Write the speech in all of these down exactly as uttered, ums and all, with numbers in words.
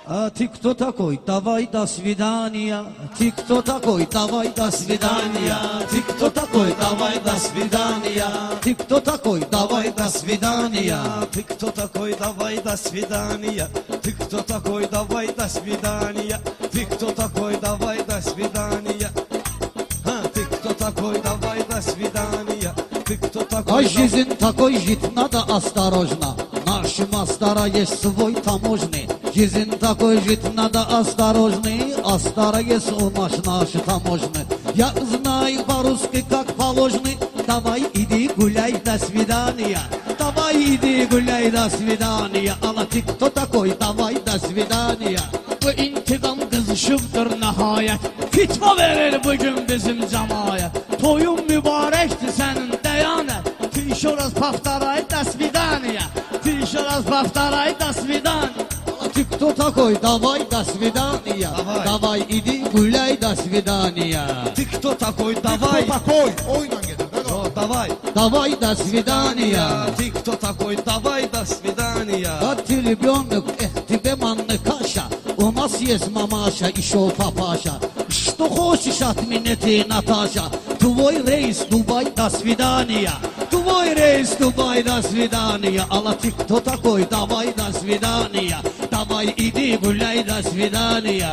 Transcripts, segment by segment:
А ты кто такой? Давай до свидания. Ты кто такой? Давай до свидания. Ты кто такой? Давай до свидания. Ты кто такой? Давай до свидания. Ты кто такой? Давай до свидания. Ты кто такой? Давай до свидания. Ты кто такой? Давай до свидания. А, ты кто такой? Давай до свидания. Ты кто такой? А жизнь такой жить надо осторожно. Наш мастера есть свой таможный. Жизнь такой жить надо осторожный. А стара есть у нас наши таможны. Я знаю по-русски как положено. Давай иди гуляй, до свидания. Давай иди гуляй, до свидания. Ала ты кто такой? Давай до свидания. Bu intikam kızışıbdır nəhayət. Fitva verir bugün bizim cəmayət. Toyun mübarəkdir sənin dəyanət. Ты раз повторяй, до свидания. Ты еще раз повторяй, до свидания. Ты кто такой? Давай, до свидания. Давай, Давай иди гуляй, до свидания. Ты кто такой? Давай. Кто такой? Oyla gelir. О, давай. Давай, до свидания. Ты кто такой? Давай, до свидания. А ты ребенок, эх, тебе манна каша. У нас есть мамаша, еще папаша. Что хочешь от меня ты, Наташа? Твой рейс, Дубай, до свидания. Твой рейс, Дубай, до свидания. Алла, ты кто такой? Давай, до свидания. Давай, иди гуляй, до свидания.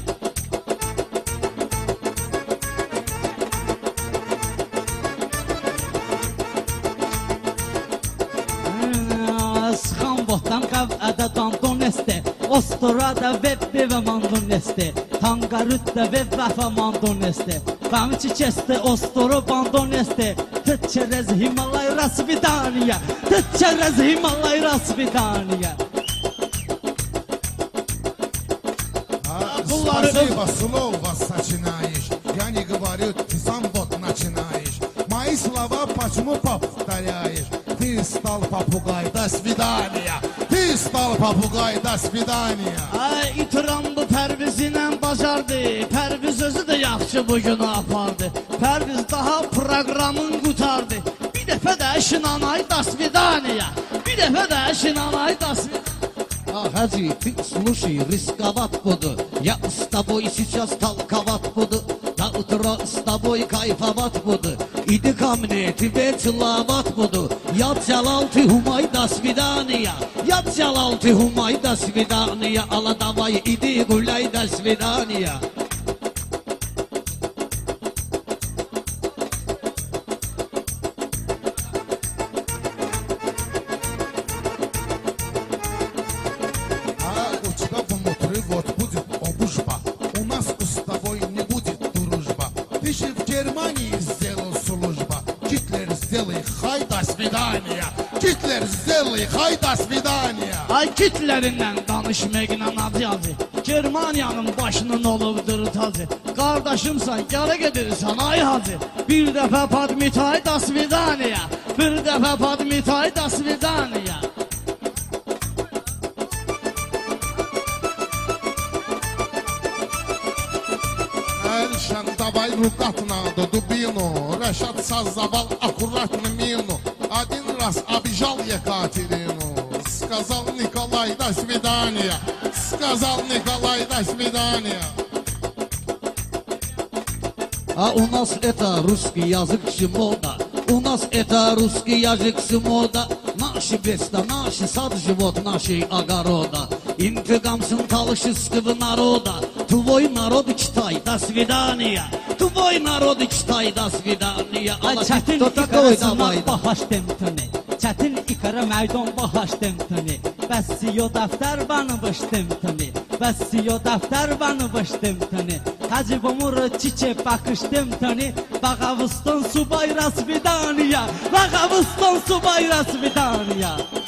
Sıxan botdan qav ədə dandon este. Ostorada vebbi və mandon este. Tangarütdə veb vəfə mandon este. Bəmiçi keste ostoro bandon este. Tët çerez Himalay rasvidaniya. Tët çerez Himalay rasvidaniya. Спасибо, слово сочинаешь. Я не говорю, ты сам вот начинаешь. Мои слова почему повторяешь? Ты стал попугай, до свидания. Ты стал попугай, до свидания. Ay itiram bu Pərvizinlə bacardı. Pərviz özü də yaxşı bu günü apardı. Pərviz daha proqramın qutardı. Bir dəfə də şinanay, до свидания. Bir dəfə də şinanay, до свидания. А, Хаджи, ты слушай, рисковать буду. Я с тобой сейчас толковать буду. До утра с тобой кайфовать буду. Иди ко мне, тебе целовать буду. Я целал, ты умай, до свидания. Я целал, ты умай, до свидания. Алла, давай, иди гуляй, до свидания. Вот будет обужба. У нас с тобой не будет дружба. Ты же в Германии сделал служба. Гитлер, сделай хай, до свидания. Гитлер, сделай хай, до свидания. Ay Hitler'indən danışmaqla acı. Germaniyanın başının olubdur tacı. Qardaşımsan, gələ gedirsən ay hacı. Bir dəfə padmitay, до свидания. Bir dəfə padmitay, до свидания. Эльшан, давай рукатно до дубину. Решат создавал аккуратно мину. Один раз обижал Екатерину. Сказал Николай, до свидания. Сказал Николай, до свидания. А у нас это русский язык мода. У нас это русский язык мода. Наши беста, наши сад, живот нашей огорода. Интигам сын талышистого народа. Твой народ читай, до свидания. Твой народ читай, до свидания. Ay çətin ikarasından baxaşdım tüni. Çətin ikara məydon baxaşdım tüni. Bəs siyo dəftər banı başdım tüni. Bəs siyo dəftər banı başdım tüni. Hacı bomur çiçe bakışdım tüni. Bağavustan subay rasvidaniya. Bağavustan subay rasvidaniya.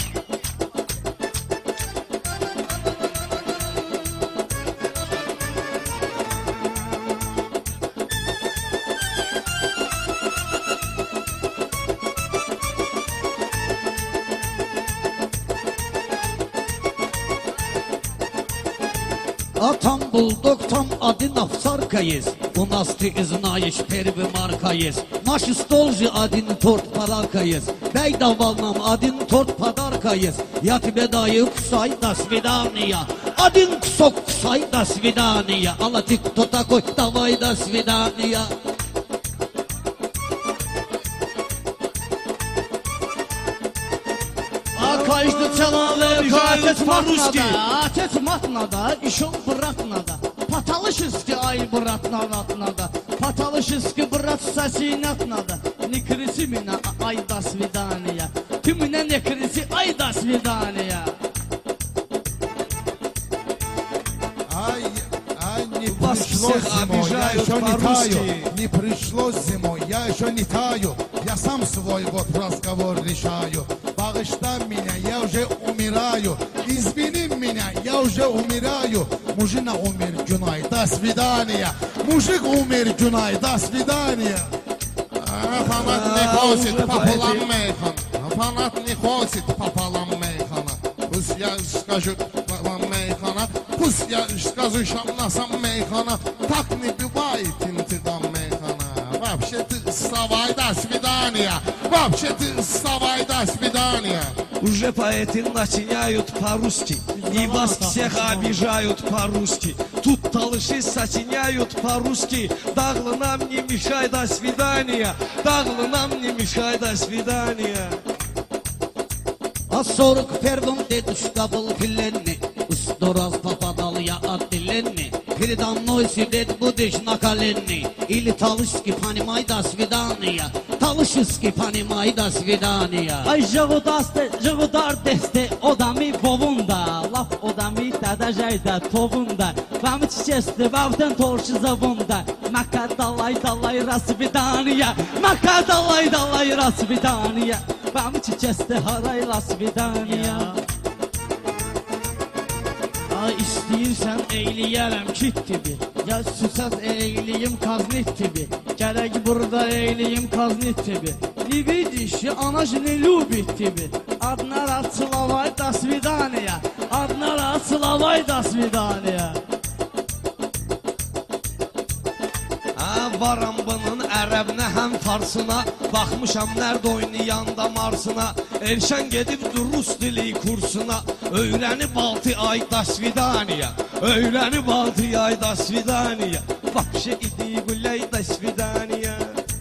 А там бульдог, там один овцарка есть. У нас, ты знаешь, первый марка есть. Наш стол же один торт подарка есть. Дай давал нам один торт подарка есть. Я тебе даю кусай, до свидания. один кусок кусай, до свидания. Алла, ты кто такой? Давай, до свидания. Каждый человек Обижают отец по-русски. матнада, отец матнада, еще брат надо. Патологически, ай, брат надо. Патологически, брат, сосинат надо. Не кричи меня, ай, до свидания. Ты меня не кричи, ай, до свидания. Ай, ай, не Вас пришло всех зимой, я обижают еще не по-русски. таю. Не пришло зимой, я еще не таю. Я сам свой вот разговор решаю. Багışta меня, я уже умираю. Извини меня, я уже умираю. Мужчина умер, Günay, до свидания. Мужик умер, Günay, до свидания. Fanat ne хочет пополам мейхана. Fanat не хочет пополам мейхана. Пусть я скажу вам мейхана. Пусть я скажу шамнасам мейхана. Так не бывает интидам мейхана. Вообще ты вставай, до свидания. Вообще ты вставай, до свидания. Уже поэты начиняют по-русски. И вас всех обижают по-русски. Тут талыши сочиняют по-русски. Даглы нам не мешай, до свидания. Даглы нам не мешай, до свидания. А сорок первом дедушка был пиленный, сто раз попадал я от пиленный. Передо мной сидит будешь на колени. Или талышки, понимай, до свидания. Талышки, понимай, до свидания. Ay jığıdastı, jığıdar desti, odami bovunda. Laf odami tədəcəydə tovunda. Vəmi çiçesti, vəvdən torşu zavunda. Məkə dalay dalay rasvidaniya. Məkə dalay dalay rasvidaniya. Vəmi çiçesti, haray rasvidaniya. Ay istəyirsən eyləyərəm kit gibi. Ya süsəz eyləyim kaznit gibi. Gərək burada eyləyim kaznit gibi. Не видишь, она же не любит тебя. Одна раз целовай, до свидания. Одна раз целовай, до свидания. Ha varam bunun ərəbinə həm farsına. Baxmışam nərdə oynayanda marsına. Erşən gedibdir rus dili kursuna. Öyrənib altı ay, до свидания. Öyrənib altı ay, до свидания. Вообще иди гуляй, до свидания.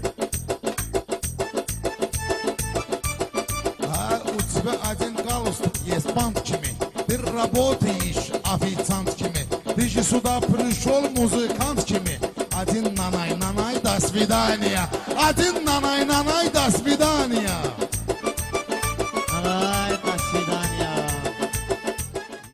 А у тебя один галстук есть, бант kimi. Ты работаешь официант kimi. Ты же сюда пришел музыкант kimi. Один нанай, нанай, до свидания. Один нанай, нанай, до свидания.